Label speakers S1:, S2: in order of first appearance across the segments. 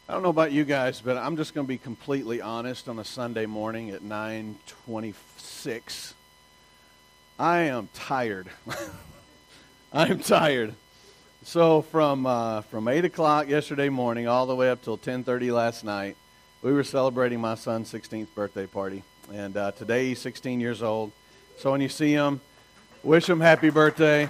S1: I don't know about you guys, but I'm just going to be completely honest on a Sunday morning at 9:26. I am tired. I'm tired. So from 8 o'clock yesterday morning all the way up till 10:30 last night, we were celebrating my son's 16th birthday party. And today he's 16 years old. So when you see him, wish him happy birthday.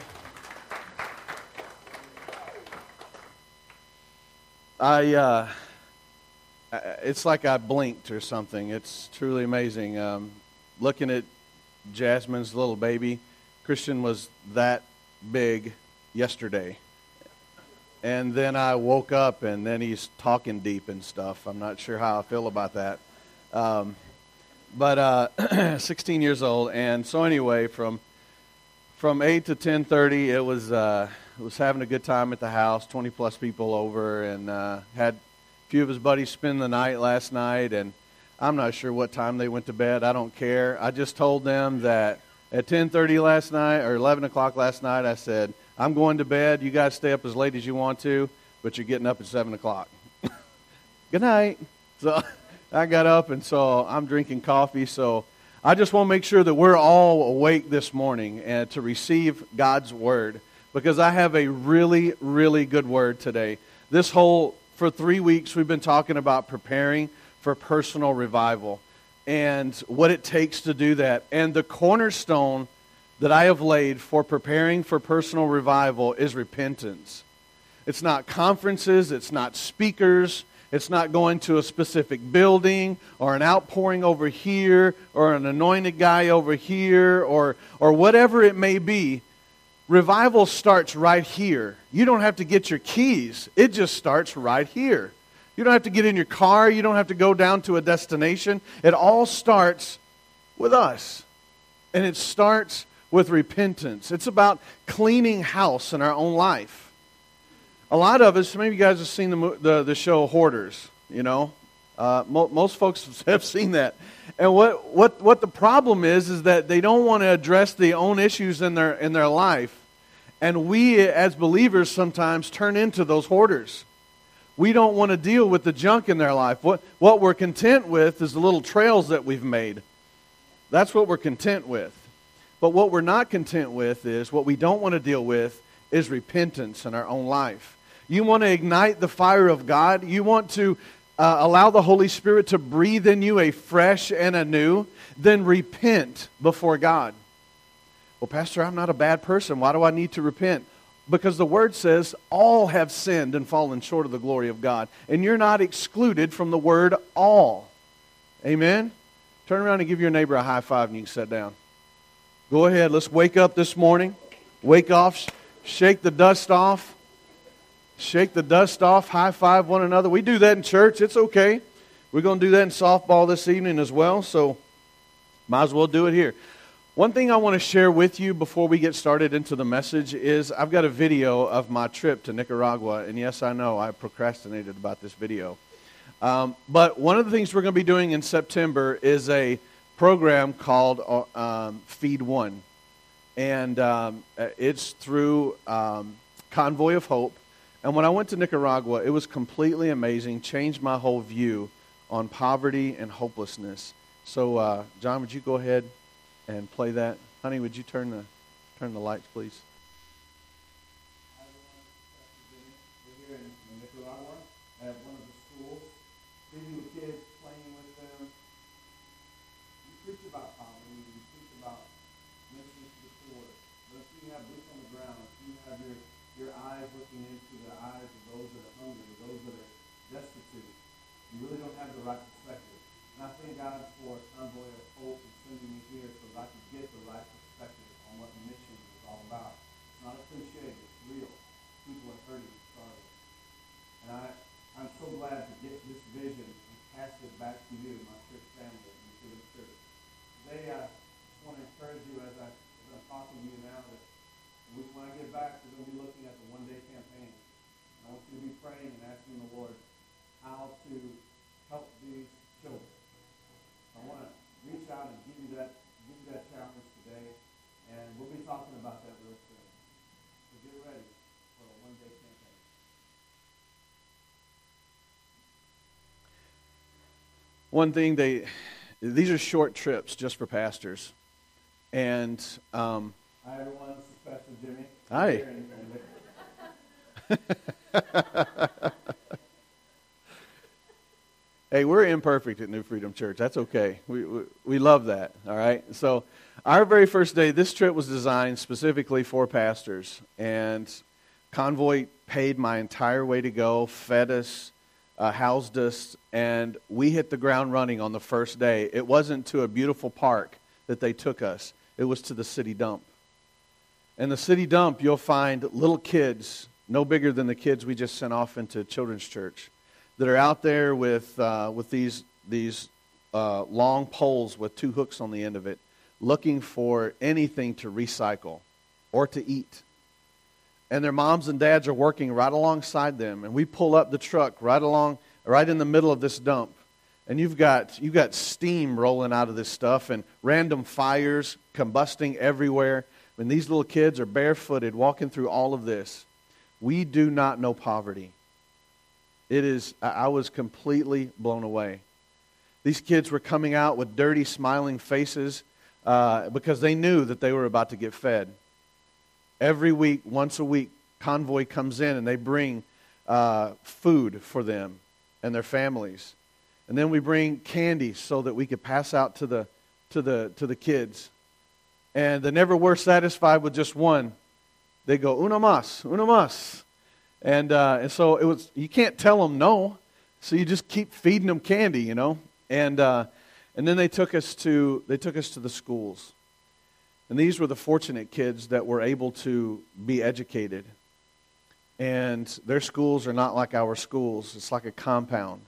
S1: It's like I blinked or something. It's truly amazing. Looking at Jasmine's little baby, Christian was that big yesterday. And then I woke up and then he's talking deep and stuff. I'm not sure how I feel about that. But 16 years old. And so anyway, from 8 to 10:30, it was having a good time at the house, 20 plus people over, and had a few of his buddies spend the night last night, and I'm not sure what time they went to bed. I don't care. I just told them that at 10:30 last night, or 11 o'clock last night, I said, I'm going to bed. You guys stay up as late as you want to, but you're getting up at 7 o'clock. Good night. So I got up, and so I'm drinking coffee. So I just want to make sure that we're all awake this morning and to receive God's word, because I have a really, really good word today. For 3 weeks, we've been talking about preparing for personal revival and what it takes to do that. And the cornerstone that I have laid for preparing for personal revival is repentance. It's not conferences, it's not speakers, it's not going to a specific building or an outpouring over here or an anointed guy over here or whatever it may be. Revival starts right here. You don't have to get your keys. It just starts right here. You don't have to get in your car. You don't have to go down to a destination. It all starts with us. And it starts with repentance. It's about cleaning house in our own life. A lot of us, maybe you guys have seen the show Hoarders, you know. Most folks have seen that. And what the problem is that they don't want to address their own issues in their life. And we as believers sometimes turn into those hoarders. We don't want to deal with the junk in their life. What we're content with is the little trails that we've made. That's what we're content with. But what we're not content with is, what we don't want to deal with is repentance in our own life. You want to ignite the fire of God. You want to allow the Holy Spirit to breathe in you a fresh and anew. Then repent before God. Well, Pastor, I'm not a bad person. Why do I need to repent? Because the Word says all have sinned and fallen short of the glory of God. And you're not excluded from the word all. Amen? Turn around and give your neighbor a high five and you can sit down. Go ahead. Let's wake up this morning. Wake off. Shake the dust off. Shake the dust off. High five one another. We do that in church. It's okay. We're going to do that in softball this evening as well. So might as well do it here. One thing I want to share with you before we get started into the message is I've got a video of my trip to Nicaragua. And yes, I know I procrastinated about this video. But one of the things we're going to be doing in September is a program called Feed One. And it's through Convoy of Hope. And when I went to Nicaragua, it was completely amazing, changed my whole view on poverty and hopelessness. So, John, would you go ahead and play that? Honey, would you turn the lights, please? We're here in Nicaragua at one of the schools, sitting with kids, playing with them. You preach about poverty, you preach about ministering to the poor. But if you have boots on the ground, if you have your eyes looking into the eyes of those that are hungry, those that are destitute, you really don't have the right perspective. And I thank God for Convoy of Hope and sending me here so that I could get the right perspective on what mission is all about. one thing, these are short trips just for pastors. And hi, everyone. This is Pastor Jimmy. Hi. Hey, we're imperfect at New Freedom Church. That's okay. We love that, all right? So our very first day, this trip was designed specifically for pastors. And Convoy paid my entire way to go, fed us, housed us, and we hit the ground running on the first day. It wasn't to a beautiful park that they took us. It was to the city dump. In the city dump, you'll find little kids, no bigger than the kids we just sent off into children's church, that are out there with these long poles with two hooks on the end of it, looking for anything to recycle or to eat. And their moms and dads are working right alongside them, and we pull up the truck right in the middle of this dump, and you've got steam rolling out of this stuff and random fires combusting everywhere. When these little kids are barefooted walking through all of this, we do not know poverty. I was completely blown away. These kids were coming out with dirty, smiling faces because they knew that they were about to get fed. Every week, once a week, Convoy comes in and they bring food for them and their families. And then we bring candy so that we could pass out to the kids. And they never were satisfied with just one. They go, una más, una más. And so it was. You can't tell them no, so you just keep feeding them candy, you know. And then they took us to the schools, and these were the fortunate kids that were able to be educated. And their schools are not like our schools. It's like a compound,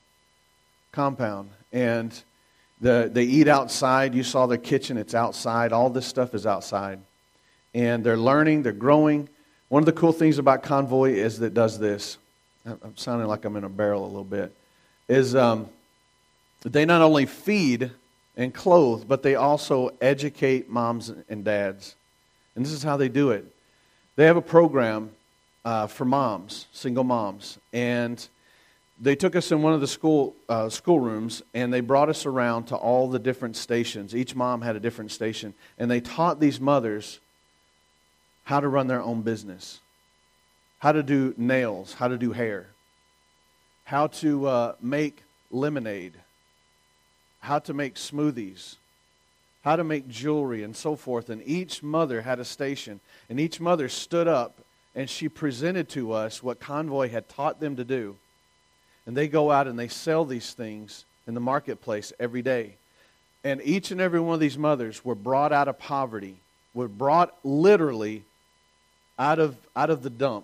S1: and they eat outside. You saw their kitchen; it's outside. All this stuff is outside, and they're learning. They're growing. One of the cool things about Convoy is that it does this. I'm sounding like I'm in a barrel a little bit. Is they not only feed and clothe, but they also educate moms and dads. And this is how they do it. They have a program for moms, single moms. And they took us in one of the school rooms, and they brought us around to all the different stations. Each mom had a different station. And they taught these mothers how to run their own business, how to do nails, how to do hair, how to make lemonade, how to make smoothies, how to make jewelry, and so forth. And each mother had a station, and each mother stood up, and she presented to us what Convoy had taught them to do. And they go out and they sell these things in the marketplace every day. And each and every one of these mothers were brought out of poverty, were brought literally out of the dump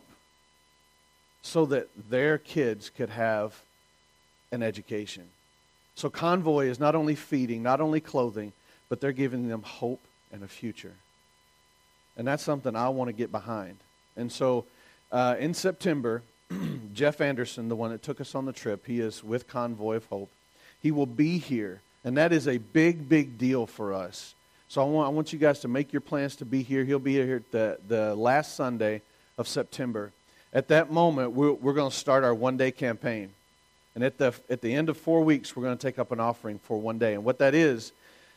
S1: so that their kids could have an education. So Convoy is not only feeding, not only clothing, but they're giving them hope and a future. And that's something I want to get behind. And so in September, Jeff Anderson, the one that took us on the trip, he is with Convoy of Hope. He will be here, and that is a big, big deal for us. So I want you guys to make your plans to be here. He'll be here the last Sunday of September. At that moment, we're going to start our one-day campaign. And at the end of 4 weeks, we're going to take up an offering for one day. And what that is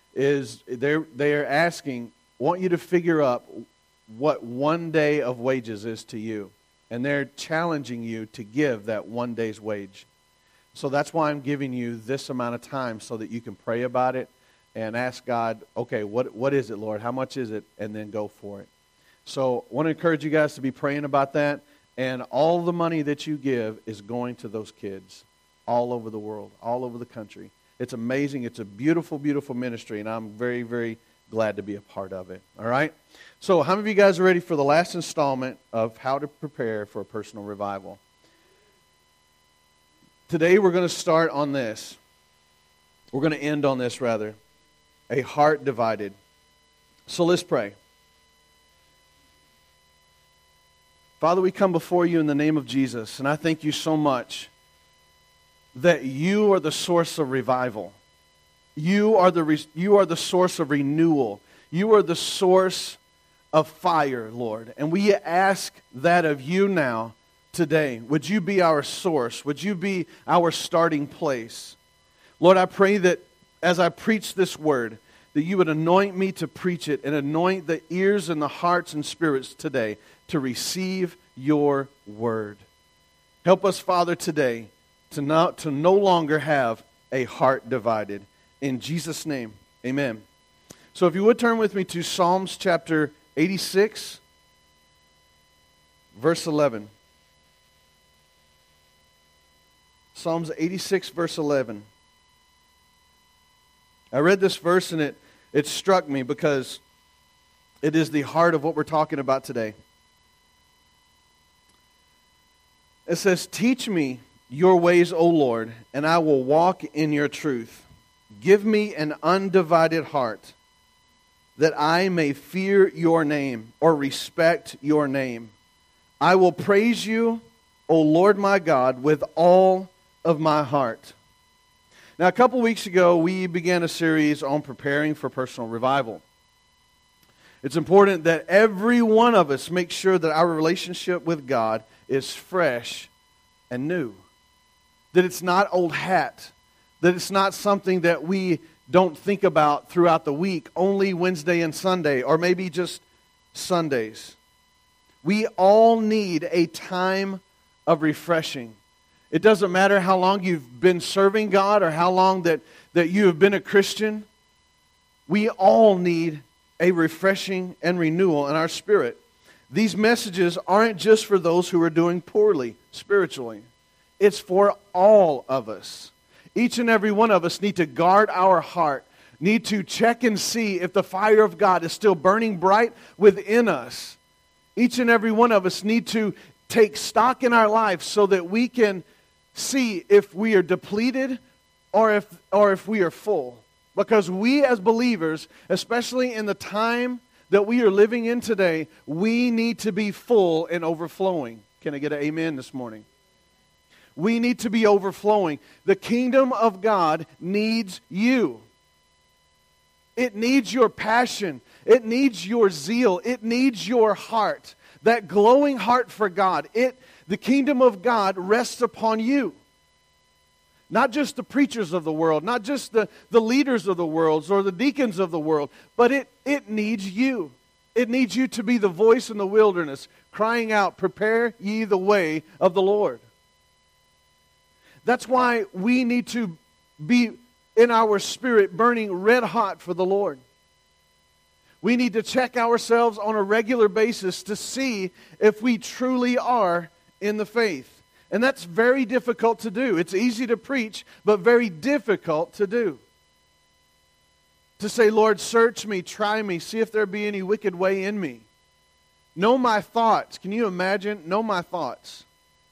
S1: they're asking, want you to figure up what 1 day of wages is to you. And they're challenging you to give that 1 day's wage. So that's why I'm giving you this amount of time so that you can pray about it and ask God, okay, what is it, Lord? How much is it? And then go for it. So I want to encourage you guys to be praying about that. And all the money that you give is going to those kids all over the world, all over the country. It's amazing. It's a beautiful, beautiful ministry, and I'm very, very glad to be a part of it. All right? So how many of you guys are ready for the last installment of how to prepare for a personal revival? Today we're going to start on this. We're going to end on this, rather. A heart divided. So let's pray. Father, we come before you in the name of Jesus, and I thank you so much that you are the source of revival. You are the source of renewal. You are the source of fire, Lord. And we ask that of you now, today. Would you be our source? Would you be our starting place? Lord, I pray that as I preach this word, that you would anoint me to preach it and anoint the ears and the hearts and spirits today to receive your word. Help us, Father, today to no longer have a heart divided. In Jesus' name, amen. So if you would turn with me to Psalms chapter 86, verse 11. Psalms 86, verse 11. I read this verse and it struck me because it is the heart of what we're talking about today. It says, "Teach me your ways, O Lord, and I will walk in your truth. Give me an undivided heart, that I may fear your name," or respect your name. "I will praise you, O Lord my God, with all of my heart." Now, a couple weeks ago, we began a series on preparing for personal revival. It's important that every one of us make sure that our relationship with God is fresh and new. That it's not old hat. That it's not something that we don't think about throughout the week, only Wednesday and Sunday, or maybe just Sundays. We all need a time of refreshing. It doesn't matter how long you've been serving God or how long that you have been a Christian. We all need a refreshing and renewal in our spirit. These messages aren't just for those who are doing poorly spiritually. It's for all of us. Each and every one of us need to guard our heart, need to check and see if the fire of God is still burning bright within us. Each and every one of us need to take stock in our life so that we can see if we are depleted or if we are full. Because we as believers, especially in the time that we are living in today, we need to be full and overflowing. Can I get an amen this morning? We need to be overflowing. The kingdom of God needs you. It needs your passion. It needs your zeal. It needs your heart. That glowing heart for God. The kingdom of God rests upon you. Not just the preachers of the world, not just the leaders of the world or the deacons of the world, but it needs you. It needs you to be the voice in the wilderness, crying out, "Prepare ye the way of the Lord." That's why we need to be in our spirit burning red hot for the Lord. We need to check ourselves on a regular basis to see if we truly are in the faith. And that's very difficult to do. It's easy to preach, but very difficult to do. To say, "Lord, search me, try me, see if there be any wicked way in me. Know my thoughts." Can you imagine? Know my thoughts.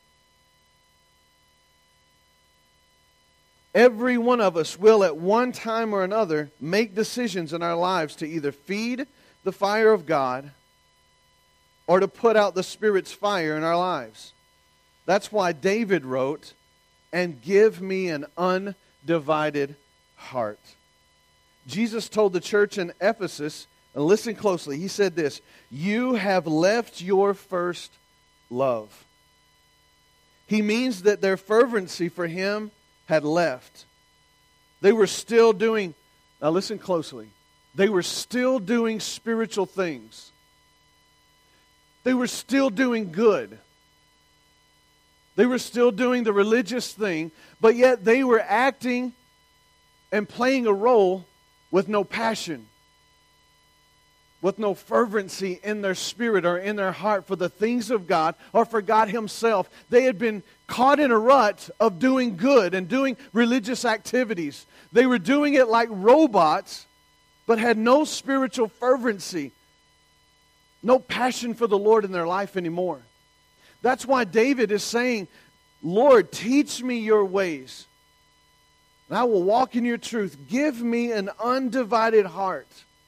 S1: Every one of us will at one time or another make decisions in our lives to either feed the fire of God or to put out the Spirit's fire in our lives. That's why David wrote, "And give me an undivided heart." Jesus told the church in Ephesus, and listen closely, he said this, "You have left your first love." He means that their fervency for him had left. They were still doing, now listen closely, they were still doing spiritual things. They were still doing good. They were still doing the religious thing, but yet they were acting and playing a role with no passion, with no fervency in their spirit or in their heart for the things of God or for God Himself. They had been caught in a rut of doing good and doing religious activities. They were doing it like robots, but had no spiritual fervency, no passion for the Lord in their life anymore. That's why David is saying, "Lord, teach me your ways, and I will walk in your truth. Give me an undivided heart."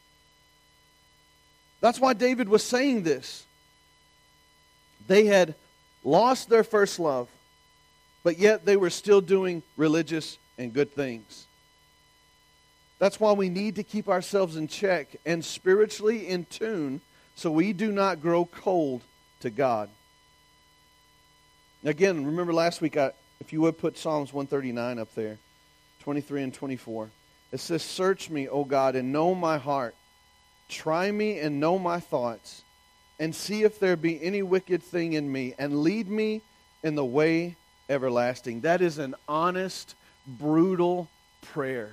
S1: That's why David was saying this. They had lost their first love, but yet they were still doing religious and good things. That's why we need to keep ourselves in check and spiritually in tune so we do not grow cold to God. Again, remember last week, if you would put Psalms 139 up there. 23 and 24. It says, "Search me, O God, and know my heart. Try me and know my thoughts, and see if there be any wicked thing in me, and lead me in the way everlasting." That is an honest, brutal prayer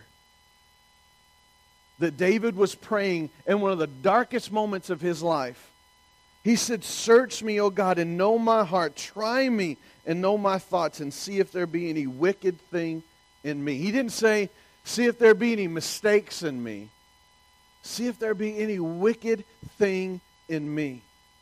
S1: that David was praying in one of the darkest moments of his life. He said, "Search me, O God, and know my heart. Try me and know my thoughts, and see if there be any wicked thing in me." He didn't say, "See if there be any mistakes in me." See if there be any wicked thing in me.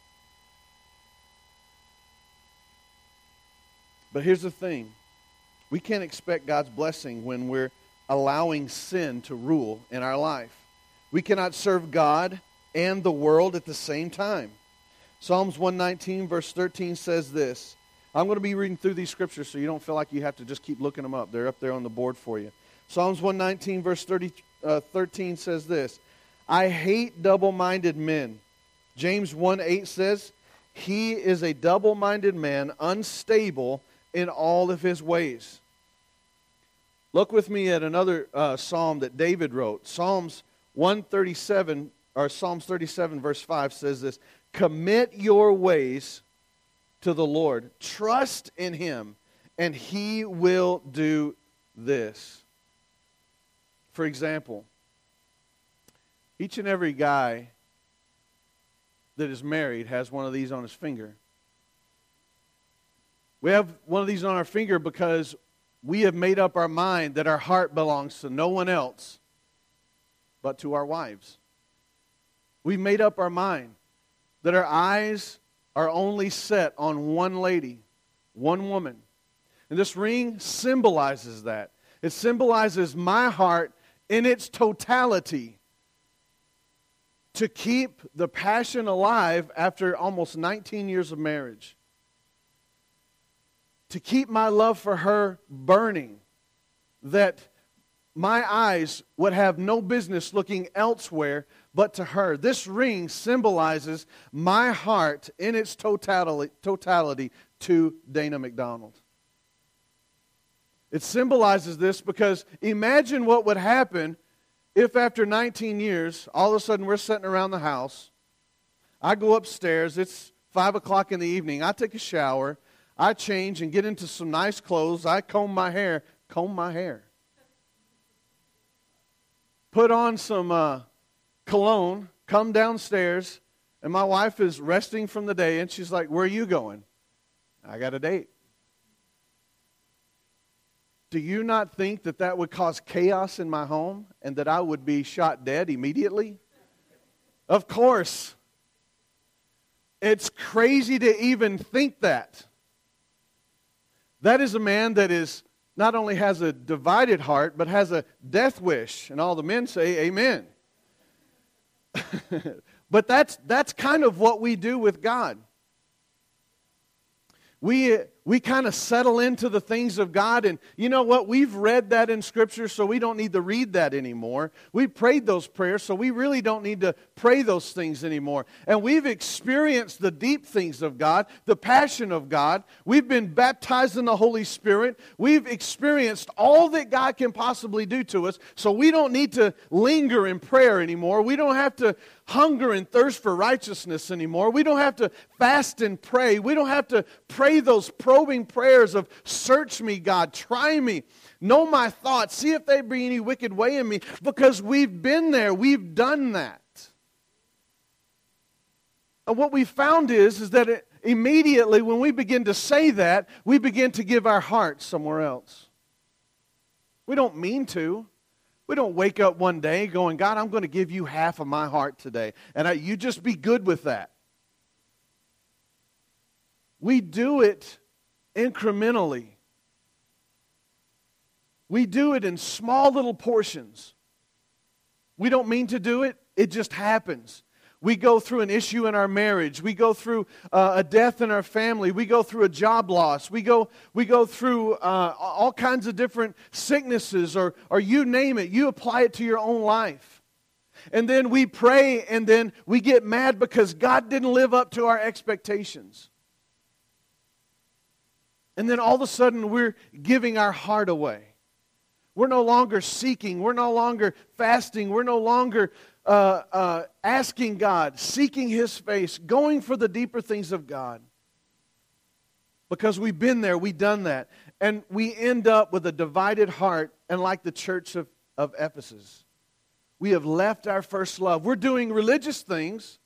S1: But here's the thing. We can't expect God's blessing when we're allowing sin to rule in our life. We cannot serve God and the world at the same time. Psalms 119 verse 13 says this. I'm going to be reading through these scriptures so you don't feel like you have to just keep looking them up. They're up there on the board for you. Psalms 119 verse 13 says this. "I hate double-minded men." James 1:8 says, "He is a double-minded man, unstable in all of his ways." Look with me at another psalm that David wrote. Psalms 37 verse 5 says this. "Commit your ways to the Lord. Trust in Him, and He will do this." For example, each and every guy that is married has one of these on his finger. We have one of these on our finger because we have made up our mind that our heart belongs to no one else but to our wives. We've made up our mind that our eyes are only set on one lady, one woman. And this ring symbolizes that. It symbolizes my heart in its totality to keep the passion alive after almost 19 years of marriage. To keep my love for her burning, that my eyes would have no business looking elsewhere but to her. This ring symbolizes my heart in its totality to Dana McDonald. It symbolizes this because imagine what would happen if after 19 years, all of a sudden we're sitting around the house. I go upstairs, it's 5 o'clock in the evening, I take a shower, I change and get into some nice clothes. I comb my hair. Put on some cologne, come downstairs, and my wife is resting from the day, and she's like, "Where are you going?" "I got a date." Do you not think that that would cause chaos in my home and that I would be shot dead immediately? Of course. It's crazy to even think that. That is a man that is not only has a divided heart, but has a death wish. And all the men say, amen. But that's kind of what we do with God. We kind of settle into the things of God, and you know what? We've read that in Scripture, so we don't need to read that anymore. We prayed those prayers, so we really don't need to pray those things anymore. And we've experienced the deep things of God, the passion of God. We've been baptized in the Holy Spirit. We've experienced all that God can possibly do to us, so we don't need to linger in prayer anymore. We don't have to hunger and thirst for righteousness anymore. We don't have to fast and pray. We don't have to pray those probing prayers of, "Search me, God, try me, know my thoughts, see if there be any wicked way in me," because we've been there, we've done that. And what we found is that immediately when we begin to say that, we begin to give our heart somewhere else. We don't mean to. We don't wake up one day going, "God, I'm going to give you half of my heart today, and you just be good with that." We do it incrementally. We do it in small little portions. We don't mean to do it. It just happens. We go through an issue in our marriage. We go through a death in our family. We go through a job loss. We go through all kinds of different sicknesses, or you name it. You apply it to your own life. And then we pray, and then we get mad because God didn't live up to our expectations. And then all of a sudden we're giving our heart away. We're no longer seeking. We're no longer fasting. We're no longer asking God, seeking His face, going for the deeper things of God. Because we've been there, we've done that. And we end up with a divided heart, and like the church of Ephesus. We have left our first love. We're doing religious things.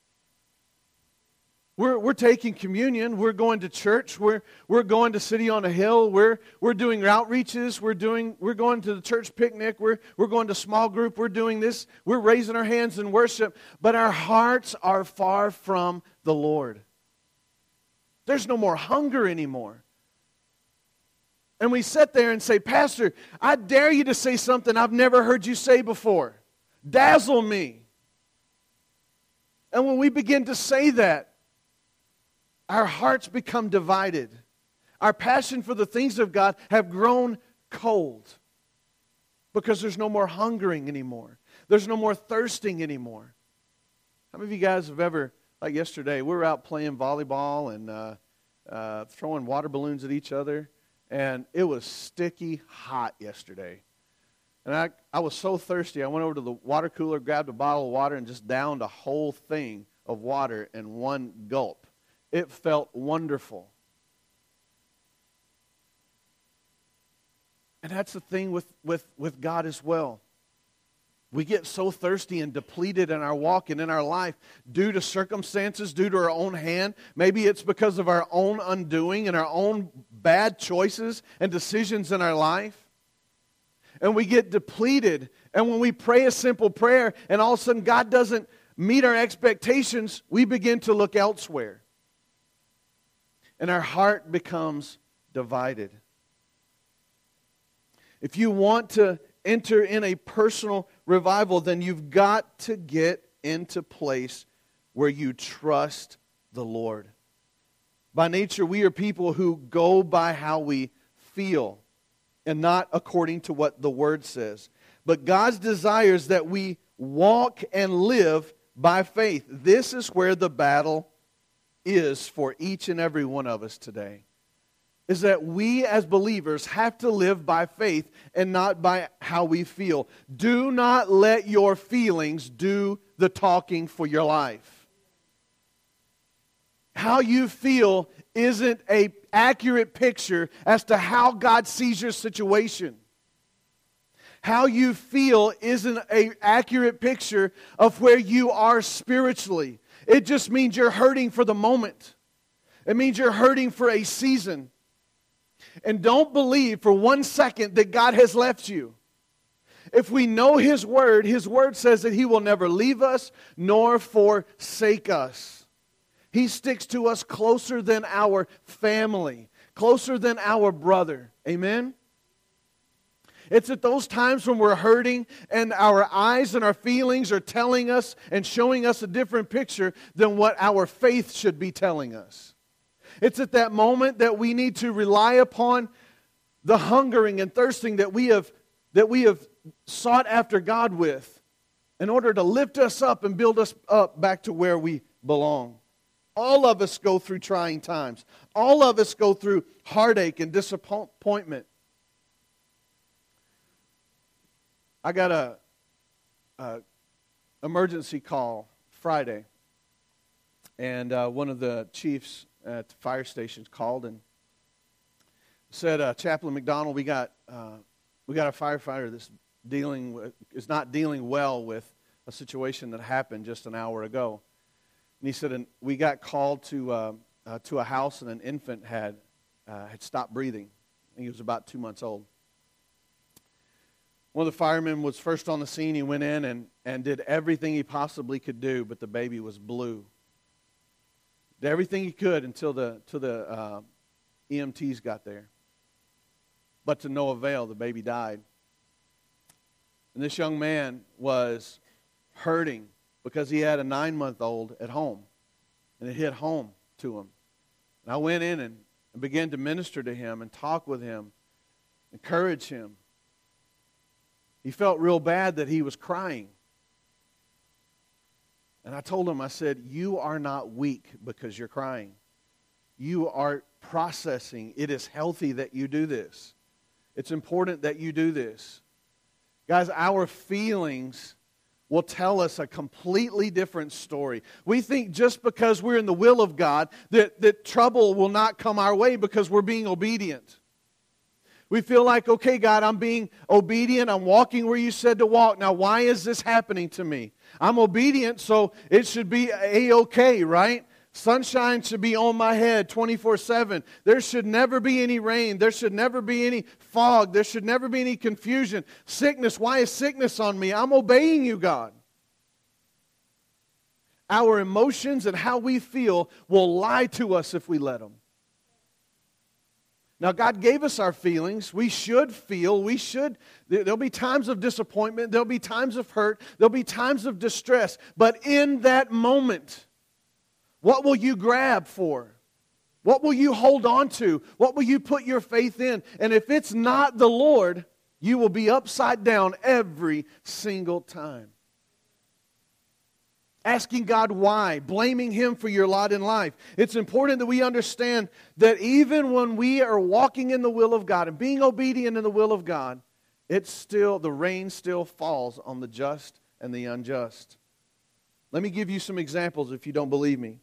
S1: We're taking communion. We're going to church. We're going to City on a Hill. We're doing outreaches. We're going to the church picnic. We're going to small group. We're doing this. We're raising our hands in worship. But our hearts are far from the Lord. There's no more hunger anymore. And we sit there and say, Pastor, I dare you to say something I've never heard you say before. Dazzle me. And when we begin to say that, our hearts become divided. Our passion for the things of God have grown cold because there's no more hungering anymore. There's no more thirsting anymore. How many of you guys have ever, like yesterday, we were out playing volleyball and throwing water balloons at each other, and it was sticky hot yesterday. And I was so thirsty, I went over to the water cooler, grabbed a bottle of water, and just downed a whole thing of water in one gulp. It felt wonderful. And that's the thing with God as well. We get so thirsty and depleted in our walk and in our life due to circumstances, due to our own hand. Maybe it's because of our own undoing and our own bad choices and decisions in our life. And we get depleted. And when we pray a simple prayer and all of a sudden God doesn't meet our expectations, we begin to look elsewhere. And our heart becomes divided. If you want to enter in a personal revival, then you've got to get into a place where you trust the Lord. By nature, we are people who go by how we feel and not according to what the Word says. But God's desire is that we walk and live by faith. This is where the battle is for each and every one of us today. Is that we as believers have to live by faith and not by how we feel. Do not let your feelings do the talking for your life. How you feel isn't an accurate picture as to how God sees your situation. How you feel isn't an accurate picture of where you are spiritually. It just means you're hurting for the moment. It means you're hurting for a season. And don't believe for 1 second that God has left you. If we know His Word says that He will never leave us nor forsake us. He sticks to us closer than our family, closer than our brother. Amen? It's at those times when we're hurting and our eyes and our feelings are telling us and showing us a different picture than what our faith should be telling us. It's at that moment that we need to rely upon the hungering and thirsting that we have sought after God with in order to lift us up and build us up back to where we belong. All of us go through trying times. All of us go through heartache and disappointment. I got a emergency call Friday, and one of the chiefs at the fire stations called and said, Chaplain McDonald, we got a firefighter that's is not dealing well with a situation that happened just an hour ago. And he said, and we got called to a house, and an infant had stopped breathing. He was about 2 months old. One of the firemen was first on the scene. He went in and did everything he possibly could do, but the baby was blue. Did everything he could until the EMTs got there. But to no avail, the baby died. And this young man was hurting because he had a 9-month-old at home. And it hit home to him. And I went in and began to minister to him and talk with him, encourage him. He felt real bad that he was crying. And I told him, I said, you are not weak because you're crying. You are processing. It is healthy that you do this. It's important that you do this. Guys, our feelings will tell us a completely different story. We think just because we're in the will of God that trouble will not come our way because we're being obedient. We feel like, okay, God, I'm being obedient. I'm walking where you said to walk. Now, why is this happening to me? I'm obedient, so it should be A-okay, right? Sunshine should be on my head 24/7. There should never be any rain. There should never be any fog. There should never be any confusion. Sickness, why is sickness on me? I'm obeying you, God. Our emotions and how we feel will lie to us if we let them. Now, God gave us our feelings. We should feel. There'll be times of disappointment. There'll be times of hurt. There'll be times of distress. But in that moment, what will you grab for? What will you hold on to? What will you put your faith in? And if it's not the Lord, you will be upside down every single time. Asking God why, blaming Him for your lot in life. It's important that we understand that even when we are walking in the will of God and being obedient in the will of God, the rain still falls on the just and the unjust. Let me give you some examples if you don't believe me.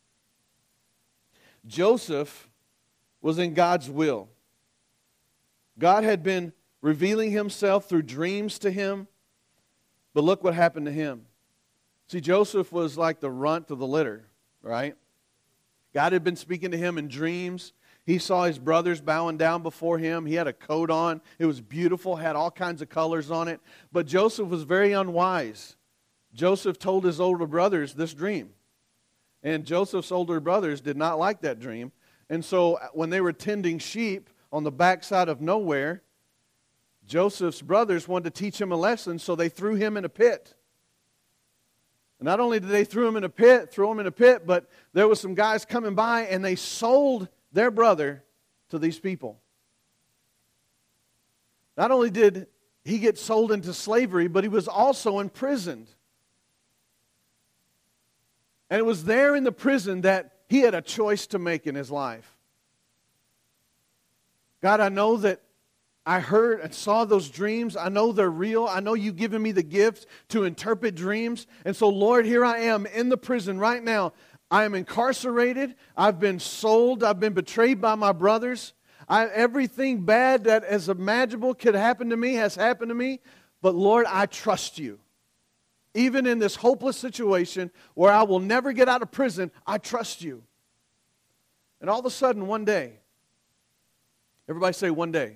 S1: Joseph was in God's will. God had been revealing Himself through dreams to him, but look what happened to him. See, Joseph was like the runt of the litter, right? God had been speaking to him in dreams. He saw his brothers bowing down before him. He had a coat on. It was beautiful, had all kinds of colors on it. But Joseph was very unwise. Joseph told his older brothers this dream. And Joseph's older brothers did not like that dream. And so when they were tending sheep on the backside of nowhere, Joseph's brothers wanted to teach him a lesson, so they threw him in a pit. And not only did they throw him in a pit, but there were some guys coming by and they sold their brother to these people. Not only did he get sold into slavery, but he was also imprisoned. And it was there in the prison that he had a choice to make in his life. God, I know that I heard and saw those dreams. I know they're real. I know you've given me the gift to interpret dreams. And so, Lord, here I am in the prison right now. I am incarcerated. I've been sold. I've been betrayed by my brothers. Everything bad that is imaginable could happen to me has happened to me. But, Lord, I trust you. Even in this hopeless situation where I will never get out of prison, I trust you. And all of a sudden, one day, everybody say one day.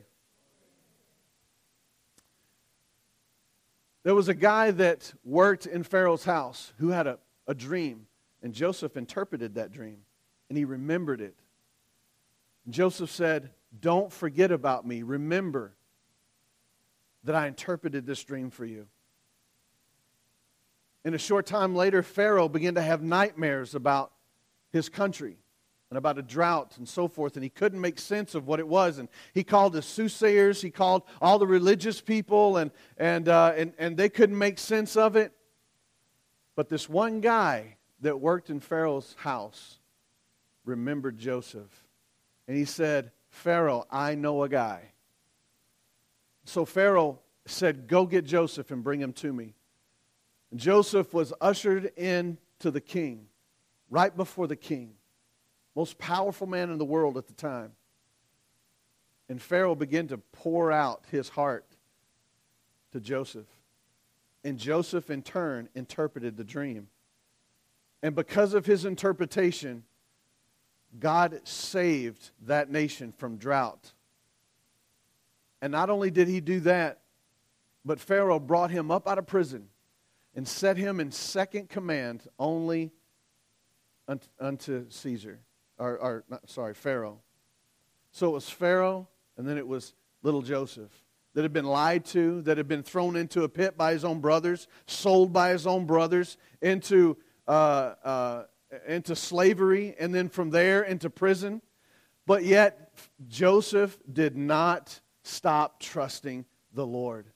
S1: There was a guy that worked in Pharaoh's house who had a dream, and Joseph interpreted that dream, and he remembered it. And Joseph said, don't forget about me. Remember that I interpreted this dream for you. And a short time later, Pharaoh began to have nightmares about his country and about a drought and so forth, and he couldn't make sense of what it was. And he called the soothsayers, he called all the religious people, and they couldn't make sense of it. But this one guy that worked in Pharaoh's house remembered Joseph. And he said, Pharaoh, I know a guy. So Pharaoh said, go get Joseph and bring him to me. And Joseph was ushered in to the king, right before the king. Most powerful man in the world at the time. And Pharaoh began to pour out his heart to Joseph. And Joseph, in turn, interpreted the dream. And because of his interpretation, God saved that nation from drought. And not only did he do that, but Pharaoh brought him up out of prison and set him in second command only unto Caesar. Pharaoh. So it was Pharaoh, and then it was little Joseph that had been lied to, that had been thrown into a pit by his own brothers, sold by his own brothers into slavery, and then from there into prison. But yet Joseph did not stop trusting the Lord.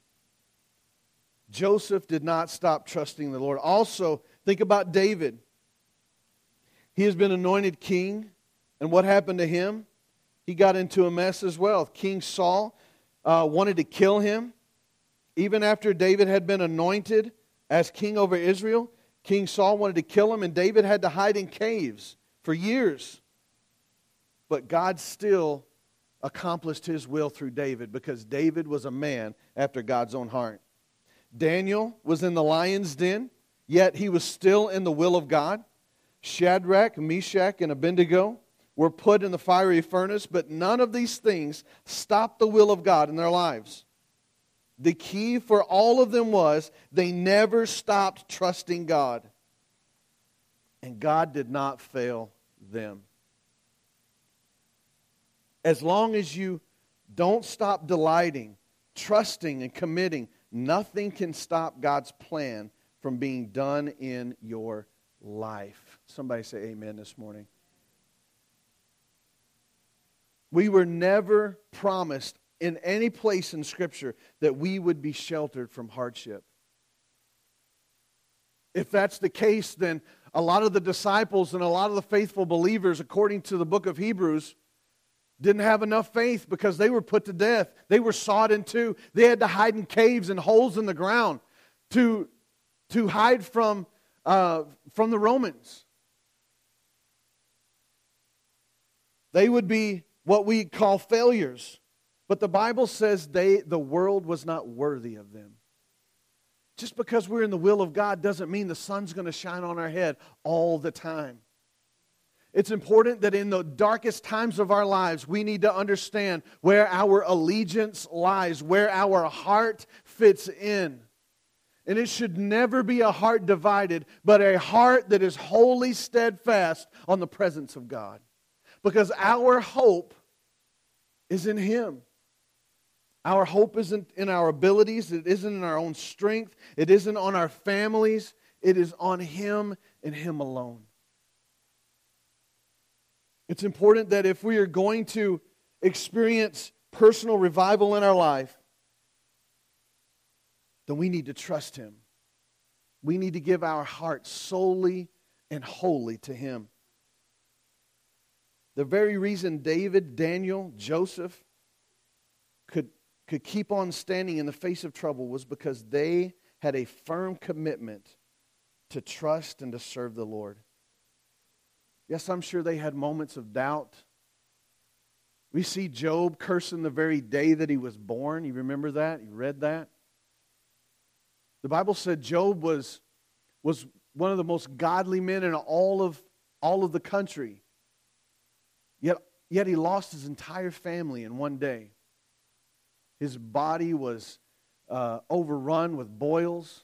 S1: Joseph did not stop trusting the Lord. Also, think about David. He has been anointed king, and what happened to him? He got into a mess as well. King Saul wanted to kill him. Even after David had been anointed as king over Israel, King Saul wanted to kill him, and David had to hide in caves for years. But God still accomplished His will through David, because David was a man after God's own heart. Daniel was in the lion's den, yet he was still in the will of God. Shadrach, Meshach, and Abednego were put in the fiery furnace, but none of these things stopped the will of God in their lives. The key for all of them was they never stopped trusting God. And God did not fail them. As long as you don't stop delighting, trusting, and committing, nothing can stop God's plan from being done in your life. Somebody say amen this morning. We were never promised in any place in Scripture that we would be sheltered from hardship. If that's the case, then a lot of the disciples and a lot of the faithful believers, according to the book of Hebrews, didn't have enough faith because they were put to death. They were sawed in two. They had to hide in caves and holes in the ground to hide from the Romans. They would be what we call failures. But the Bible says the world was not worthy of them. Just because we're in the will of God doesn't mean the sun's going to shine on our head all the time. It's important that in the darkest times of our lives, we need to understand where our allegiance lies, where our heart fits in. And it should never be a heart divided, but a heart that is wholly steadfast on the presence of God. Because our hope is in Him. Our hope isn't in our abilities. It isn't in our own strength. It isn't on our families. It is on Him and Him alone. It's important that if we are going to experience personal revival in our life, then we need to trust Him. We need to give our hearts solely and wholly to Him. The very reason David, Daniel, Joseph could keep on standing in the face of trouble was because they had a firm commitment to trust and to serve the Lord. Yes, I'm sure they had moments of doubt. We see Job cursing the very day that he was born. You remember that? You read that? The Bible said Job was one of the most godly men in all of the country. Yet he lost his entire family in one day. His body was overrun with boils.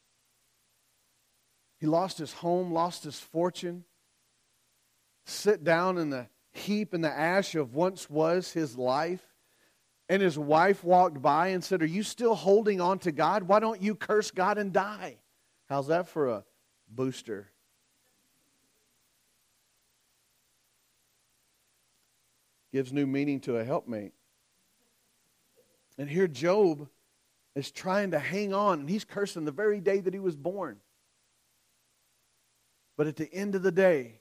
S1: He lost his home, lost his fortune. Sit down in the heap and the ash of once was his life. And his wife walked by and said, "Are you still holding on to God? Why don't you curse God and die?" How's that for a booster? Gives new meaning to a helpmate. And here Job is trying to hang on, and he's cursing the very day that he was born. But at the end of the day,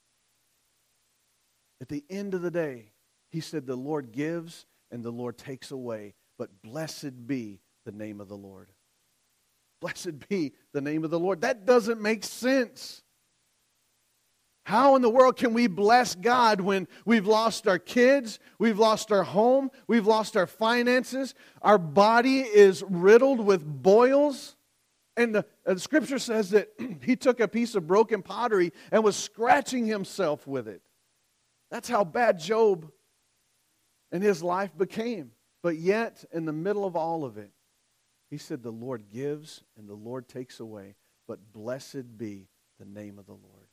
S1: he said, "The Lord gives and the Lord takes away, but blessed be the name of the Lord." Blessed be the name of the Lord. That doesn't make sense. How in the world can we bless God when we've lost our kids, we've lost our home, we've lost our finances, our body is riddled with boils? And the Scripture says that he took a piece of broken pottery and was scratching himself with it. That's how bad Job and his life became. But yet, in the middle of all of it, he said, "The Lord gives and the Lord takes away, but blessed be the name of the Lord."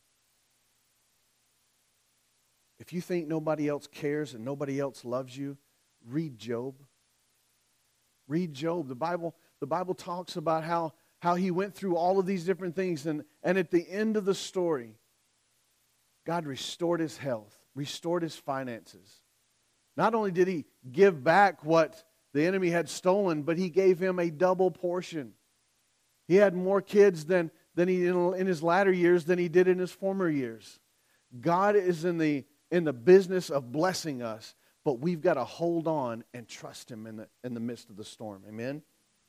S1: If you think nobody else cares and nobody else loves you, read Job. Read Job. The Bible talks about how he went through all of these different things, and at the end of the story, God restored his health, restored his finances. Not only did he give back what the enemy had stolen, but he gave him a double portion. He had more kids than he in his latter years than he did in his former years. God is in the business of blessing us, but we've got to hold on and trust Him in the midst of the storm. Amen?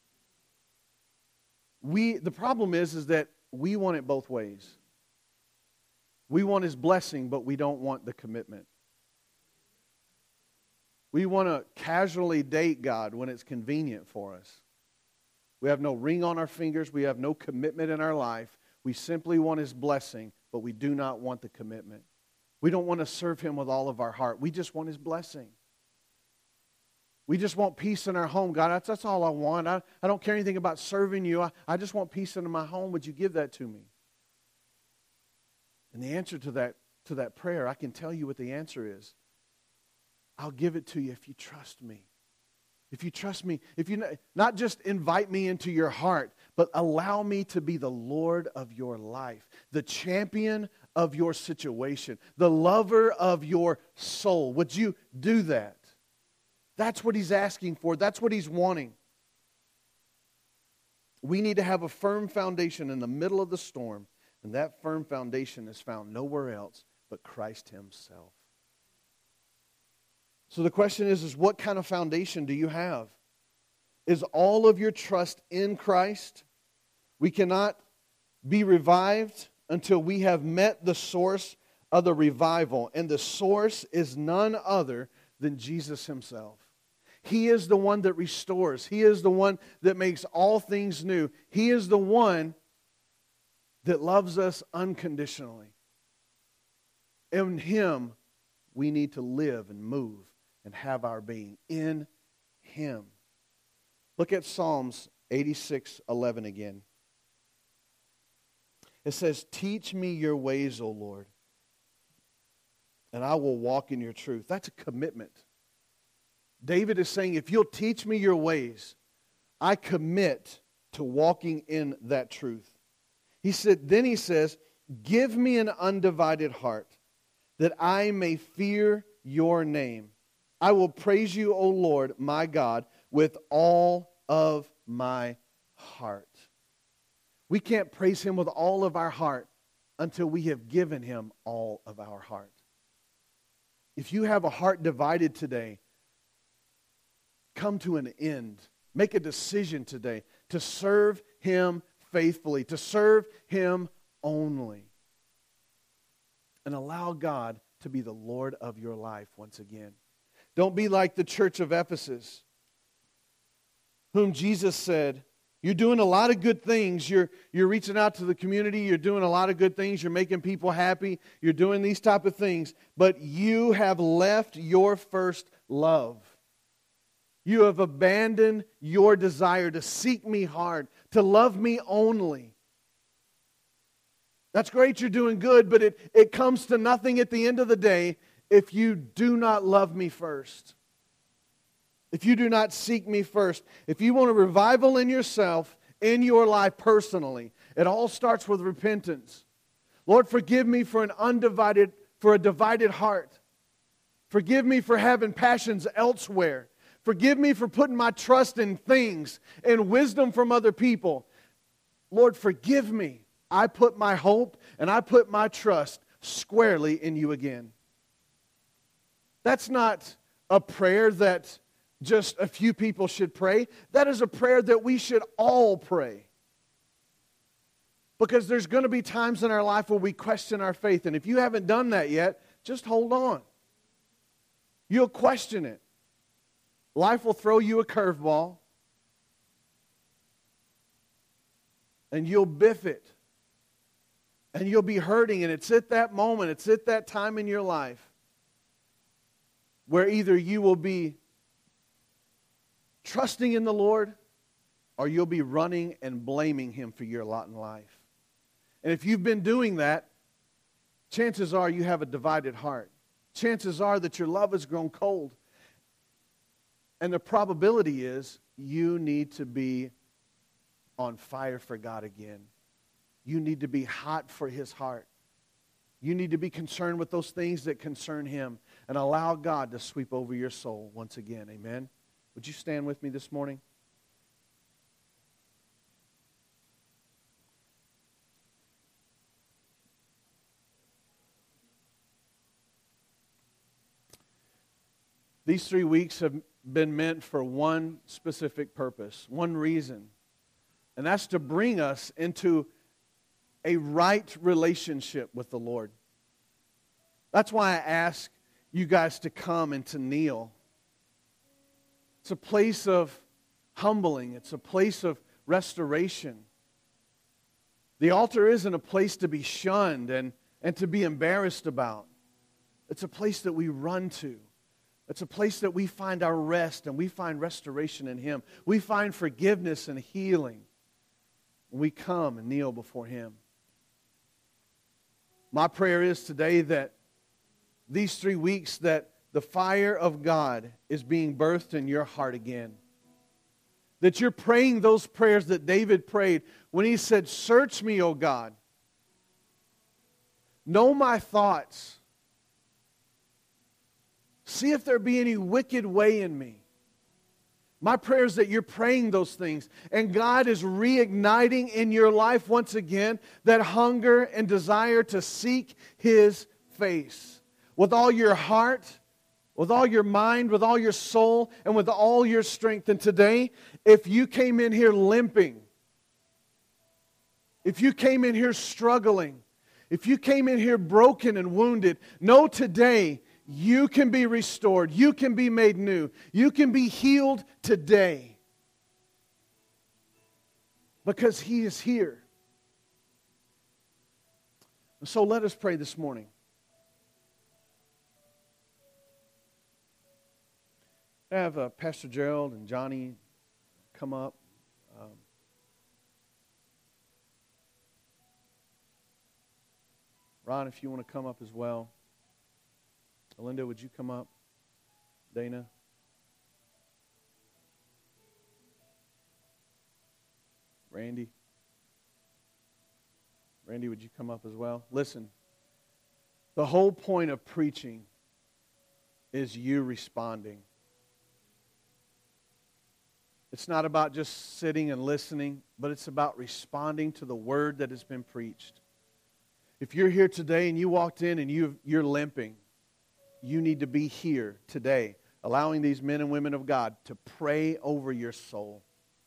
S1: The problem is that we want it both ways. We want His blessing, but we don't want the commitment. We want to casually date God when it's convenient for us. We have no ring on our fingers. We have no commitment in our life. We simply want His blessing, but we do not want the commitment. We don't want to serve Him with all of our heart. We just want His blessing. We just want peace in our home. God, that's all I want. I don't care anything about serving You. I just want peace in my home. Would You give that to me? And the answer to that prayer, I can tell you what the answer is. I'll give it to you if you trust me. If you trust me, if you not just invite me into your heart, but allow me to be the Lord of your life, the champion of your situation, the lover of your soul. Would you do that? That's what He's asking for. That's what He's wanting. We need to have a firm foundation in the middle of the storm, and that firm foundation is found nowhere else but Christ Himself. So the question is what kind of foundation do you have? Is all of your trust in Christ? We cannot be revived until we have met the source of the revival. And the source is none other than Jesus Himself. He is the one that restores. He is the one that makes all things new. He is the one that loves us unconditionally. In Him, we need to live and move and have our being in Him. Look at Psalms 86:11 again. It says, "Teach me your ways, O Lord, and I will walk in your truth." That's a commitment. David is saying, if you'll teach me your ways, I commit to walking in that truth. He says, "Give me an undivided heart, that I may fear your name. I will praise you, O Lord, my God, with all of my heart." We can't praise Him with all of our heart until we have given Him all of our heart. If you have a heart divided today, come to an end. Make a decision today to serve Him faithfully, to serve Him only. And allow God to be the Lord of your life once again. Don't be like the church of Ephesus, whom Jesus said, you're doing a lot of good things. You're reaching out to the community. You're doing a lot of good things. You're making people happy. You're doing these type of things. But you have left your first love. You have abandoned your desire to seek me hard, to love me only. That's great, you're doing good, but it comes to nothing at the end of the day if you do not love me first. If you do not seek me first. If you want a revival in yourself, in your life personally, it all starts with repentance. Lord, forgive me for a divided heart. Forgive me for having passions elsewhere. Forgive me for putting my trust in things and wisdom from other people. Lord, forgive me. I put my hope and I put my trust squarely in you again. That's not a prayer that just a few people should pray. That is a prayer that we should all pray. Because there's going to be times in our life where we question our faith. And if you haven't done that yet, just hold on. You'll question it. Life will throw you a curveball. And you'll biff it. And you'll be hurting. And it's at that moment, it's at that time in your life where either you will be trusting in the Lord or you'll be running and blaming Him for your lot in life. And if you've been doing that, chances are you have a divided heart. Chances are that your love has grown cold. And the probability is you need to be on fire for God again. You need to be hot for His heart. You need to be concerned with those things that concern Him and allow God to sweep over your soul once again. Amen? Would you stand with me this morning? These 3 weeks have been meant for one specific purpose, one reason. And that's to bring us into a right relationship with the Lord. That's why I ask you guys to come and to kneel. It's a place of humbling. It's a place of restoration. The altar isn't a place to be shunned and to be embarrassed about. It's a place that we run to. It's a place that we find our rest and we find restoration in Him. We find forgiveness and healing when we come and kneel before Him. My prayer is today that these 3 weeks that the fire of God is being birthed in your heart again. That you're praying those prayers that David prayed when he said, "Search me, O God. Know my thoughts. See if there be any wicked way in me." My prayer is that you're praying those things, and God is reigniting in your life once again that hunger and desire to seek His face with all your heart, with all your mind, with all your soul, and with all your strength. And today, if you came in here limping, if you came in here struggling, if you came in here broken and wounded, know today you can be restored. You can be made new. You can be healed today. Because He is here. So let us pray this morning. I have Pastor Gerald and Johnny come up. Ron, if you want to come up as well. Linda, would you come up? Dana? Randy? Randy, would you come up as well? Listen, the whole point of preaching is you responding. It's not about just sitting and listening, but it's about responding to the word that has been preached. If you're here today and you walked in and you're limping, you need to be here today, allowing these men and women of God to pray over your soul.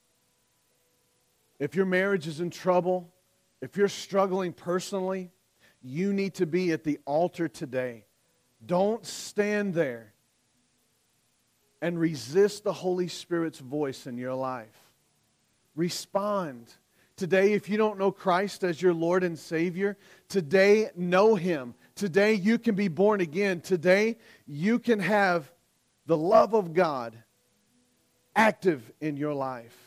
S1: If your marriage is in trouble, if you're struggling personally, you need to be at the altar today. Don't stand there and resist the Holy Spirit's voice in your life. Respond. Today, if you don't know Christ as your Lord and Savior, today know Him. Today you can be born again. Today you can have the love of God active in your life.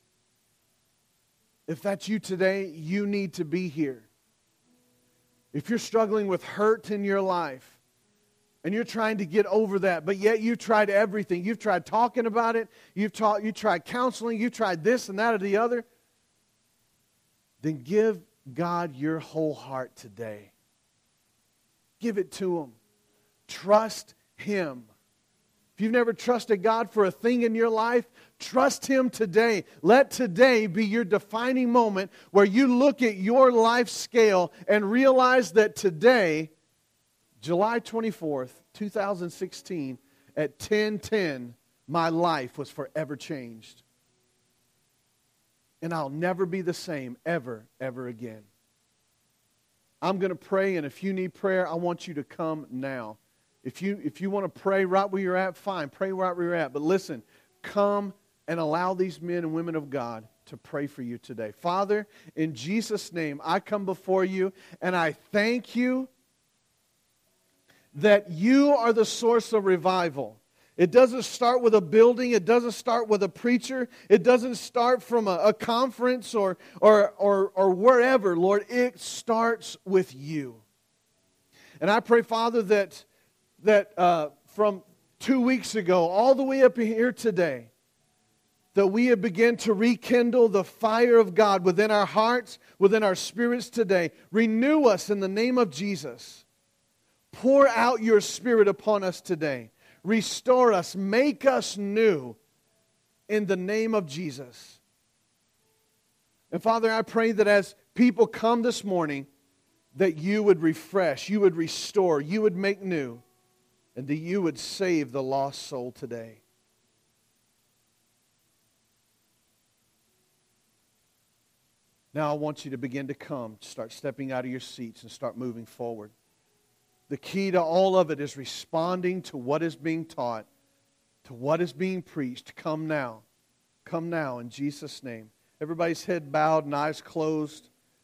S1: If that's you today, you need to be here. If you're struggling with hurt in your life and you're trying to get over that, but yet you've tried everything. You've tried talking about it. You tried counseling. You tried this and that or the other. Then give God your whole heart today. Give it to Him. Trust Him. If you've never trusted God for a thing in your life, trust Him today. Let today be your defining moment where you look at your life scale and realize that today, July 24th, 2016, at 10:10, my life was forever changed. And I'll never be the same ever again. I'm going to pray, and if you need prayer, I want you to come now. If you want to pray right where you're at, fine. Pray right where you're at. But listen, come and allow these men and women of God to pray for you today. Father, in Jesus' name, I come before you, and I thank you that you are the source of revival. It doesn't start with a building. It doesn't start with a preacher. It doesn't start from a conference or wherever, Lord. It starts with you. And I pray, Father, that from 2 weeks ago all the way up here today, that we have begun to rekindle the fire of God within our hearts, within our spirits today. Renew us in the name of Jesus. Pour out your Spirit upon us today. Restore us. Make us new in the name of Jesus. And Father, I pray that as people come this morning, that you would refresh, you would restore, you would make new. and that you would save the lost soul today. Now I want you to begin to come, start stepping out of your seats and start moving forward. The key to all of it is responding to what is being taught, to what is being preached. Come now. Come now in Jesus' name. Everybody's head bowed and eyes closed.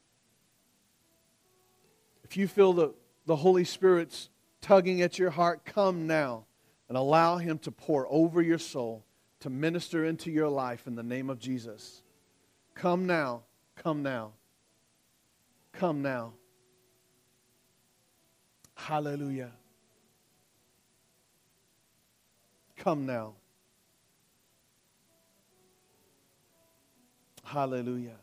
S1: If you feel the Holy Spirit's tugging at your heart, come now and allow Him to pour over your soul, to minister into your life in the name of Jesus. Come now. Come now. Come now. Hallelujah. Come now. Hallelujah.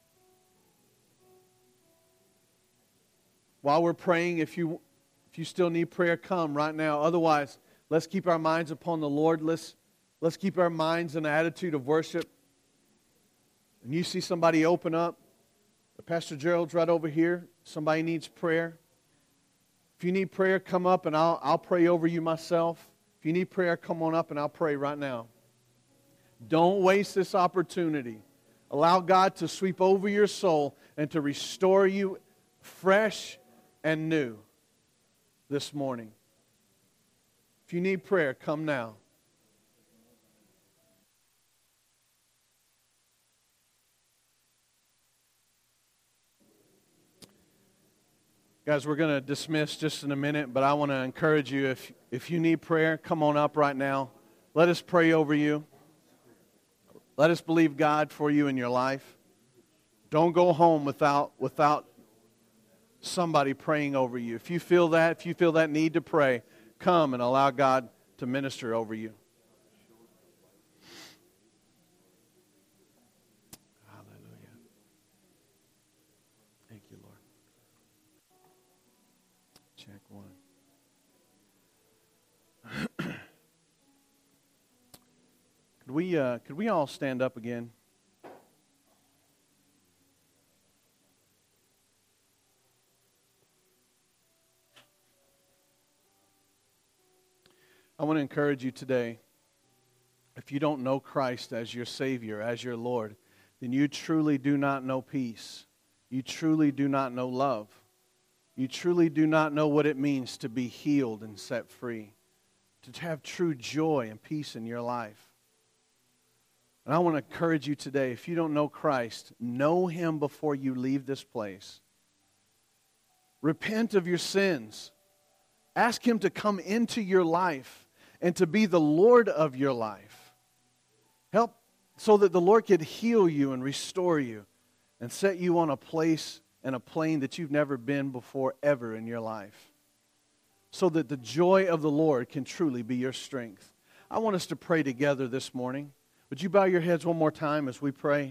S1: While we're praying, if you still need prayer, come right now. Otherwise, let's keep our minds upon the Lord. Let's keep our minds in an attitude of worship. And you see somebody open up, Pastor Gerald's right over here. Somebody needs prayer. If you need prayer, come up and I'll pray over you myself. If you need prayer, come on up and I'll pray right now. Don't waste this opportunity. Allow God to sweep over your soul and to restore you fresh and new this morning. If you need prayer, come now. Guys, we're going to dismiss just in a minute, but I want to encourage you, if you need prayer, come on up right now. Let us pray over you. Let us believe God for you in your life. Don't go home without somebody praying over you. If you feel that need to pray, come and allow God to minister over you. Hallelujah. Thank you, Lord. Check one. Could we all stand up again? I want to encourage you today, if you don't know Christ as your Savior, as your Lord, then you truly do not know peace. You truly do not know love. You truly do not know what it means to be healed and set free, to have true joy and peace in your life. And I want to encourage you today, if you don't know Christ, know Him before you leave this place. Repent of your sins. Ask Him to come into your life and to be the Lord of your life. Help so that the Lord could heal you and restore you and set you on a place and a plane that you've never been before ever in your life. So that the joy of the Lord can truly be your strength. I want us to pray together this morning. Would you bow your heads one more time as we pray?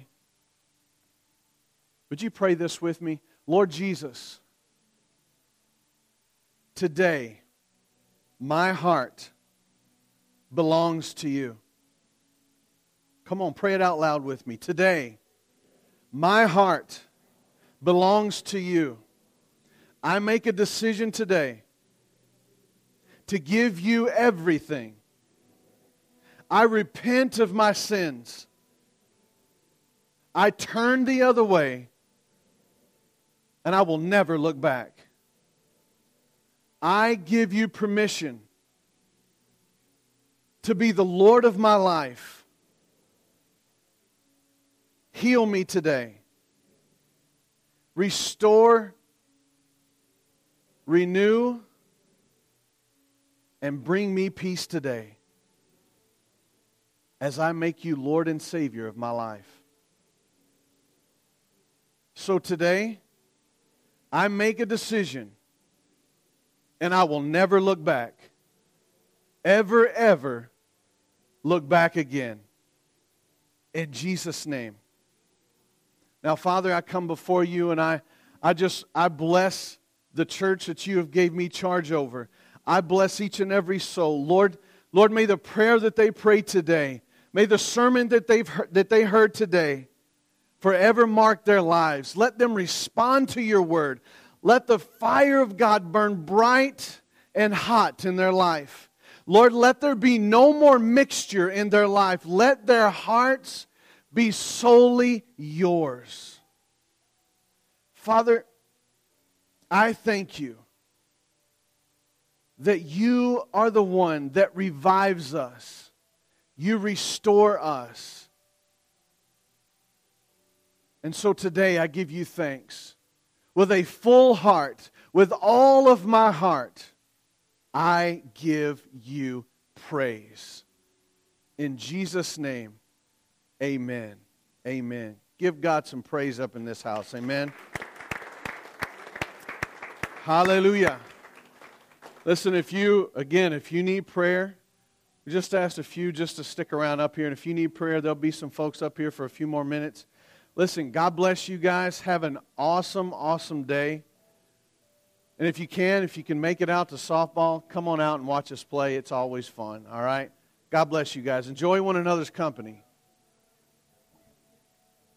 S1: Would you pray this with me? Lord Jesus, today, my heart belongs to you. Come on, pray it out loud with me. Today, my heart belongs to you. I make a decision today to give you everything. I repent of my sins. I turn the other way, and I will never look back. I give you permission to be the Lord of my life. Heal me today. Restore, renew, and bring me peace today as I make you Lord and Savior of my life. So today, I make a decision, and I will never look back. Ever look back again. In Jesus' name. Now, Father, I come before you, and I bless the church that you have gave me charge over. I bless each and every soul. Lord, may the prayer that they prayed today, may the sermon that they heard today forever mark their lives. Let them respond to your word. Let the fire of God burn bright and hot in their life. Lord, let there be no more mixture in their life. Let their hearts be solely yours. Father, I thank you that you are the one that revives us. You restore us. And so today I give you thanks. With a full heart, with all of my heart, I give you praise. In Jesus' name, amen. Amen. Give God some praise up in this house. Amen. Hallelujah. Listen, if you need prayer, we just asked a few just to stick around up here. And if you need prayer, there'll be some folks up here for a few more minutes. Listen, God bless you guys. Have an awesome, awesome day. And if you can make it out to softball, come on out and watch us play. It's always fun, all right? God bless you guys. Enjoy one another's company.